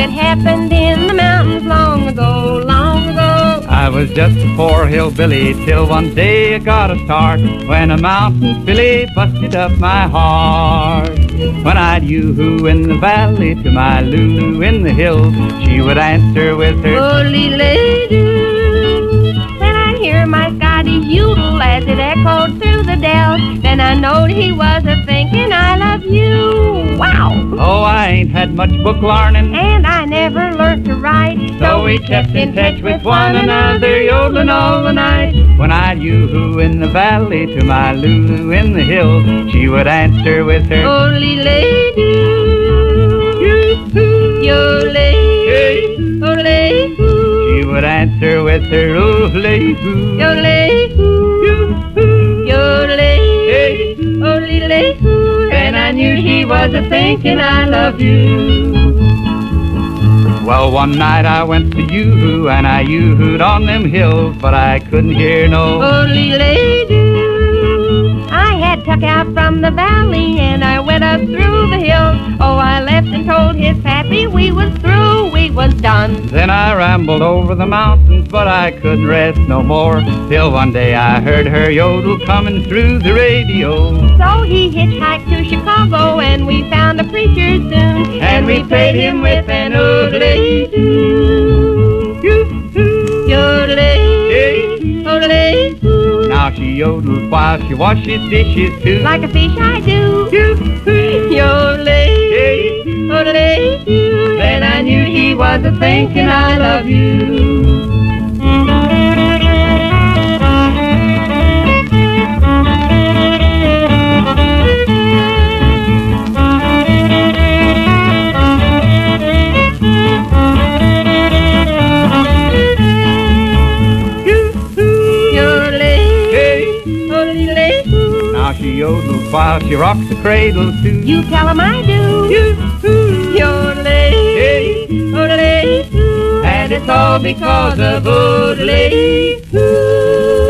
that happened in the mountains long ago, long ago. I was just a poor hillbilly till one day I got a start, when a mountain filly busted up my heart. When I'd yoo-hoo in the valley to my Lulu in the hills, she would answer with her "Oh-lee-lay-doo." When I'd hear my Scottish yodel as it echoed through the dells, then I knowed he was a-thinking I love you. Wow! Oh, I ain't had much book learning, And I never learned to write, so we kept in touch with one another, yodeling all the night. When I'd yoo-hoo in the valley to my Lulu in the hills, she would answer with her "Oh-lee-lay-doo, yo-lay, oh-lay-hoo." She would answer with her "Oh-lay-hoo, Yo-lay-hoo, yo-lay, oh-lee-lay-hoo. Then I knew she was a-thinking I love you. Well, one night I went to yoo-hoo, and I yoo-hooed on them hills, but I couldn't hear no "Oh-lee-lay-doo." I had tuck out from the valley and I went up through the hills. Oh, I left and told his pappy we was through, we was done. Then I rambled over the mountains, but I couldn't rest no more, till one day I heard her yodel coming through the radio. So he hitchhiked to Chicago and we found a preacher soon, And we paid him with an "Oh-lay-doo, yo-lay, oh-lay-hoo. Now she yodels while she washes dishes too. Like a fish I do, yo-lay, oh-lay-hoo. Then I knew he was a-thinking I love you. Now she yodels while she rocks the cradle too. You tell him I do, yo-lay, oh-lay-hoo. And it's all because of "Oh-lay-hoo."